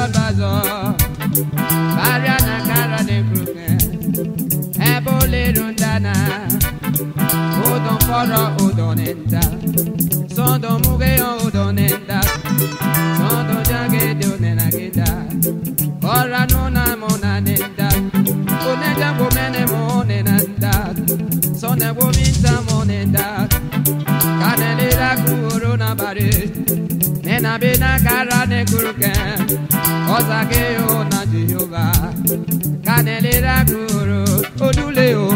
bazo Bariana cara de kruke Ebole rundana Odon foro odonenda Sondo muge odonenda Sondo jage donena gida Ora nuna mona nenda Onenda bomene monenanda Sonda bominta monenda Kanele la corona bare Nena bena cara de kruke Osake yo na Jehovah Kanele la kuro Oduleo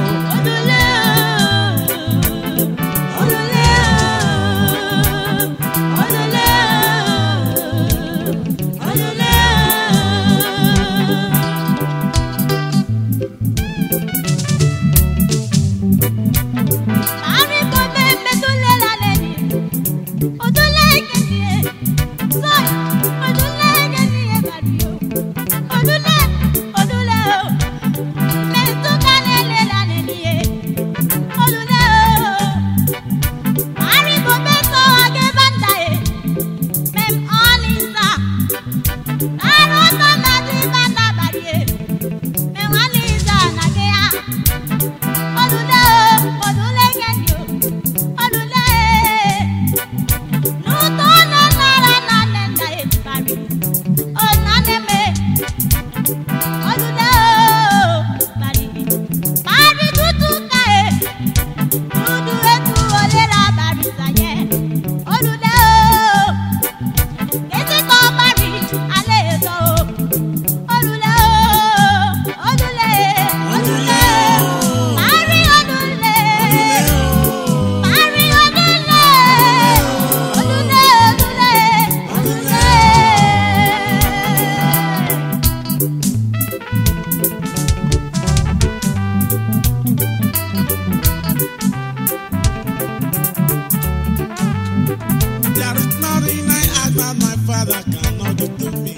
Father cannot do to me.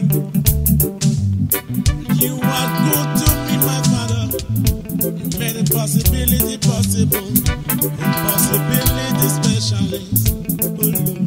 You are good to me, my Father. You made impossibility possible, impossibility specialist. Oh, Lord.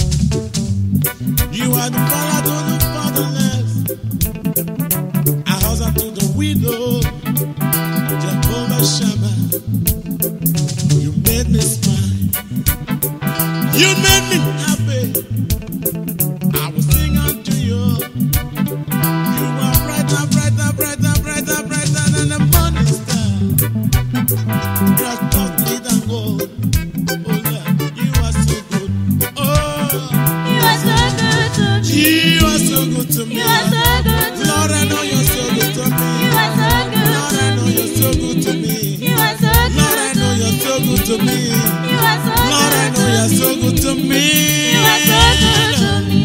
You are the father to the fatherless, a husband to the widow, Jehovah Shammah. You made me smile. You made me happy. I will sing unto you. You are brighter, brighter, brighter, brighter, brighter than the morning star. You are costly than gold. Oh Lord, you are so good. Oh, You are so good to me. you are so good to me. You are so good to Lord, I know you're so good to me. You are so good Lord, I know you're so good to me. You are so Lord, I know you're so good to me. You are so Lord, I know you're so good to me. You are so good to me.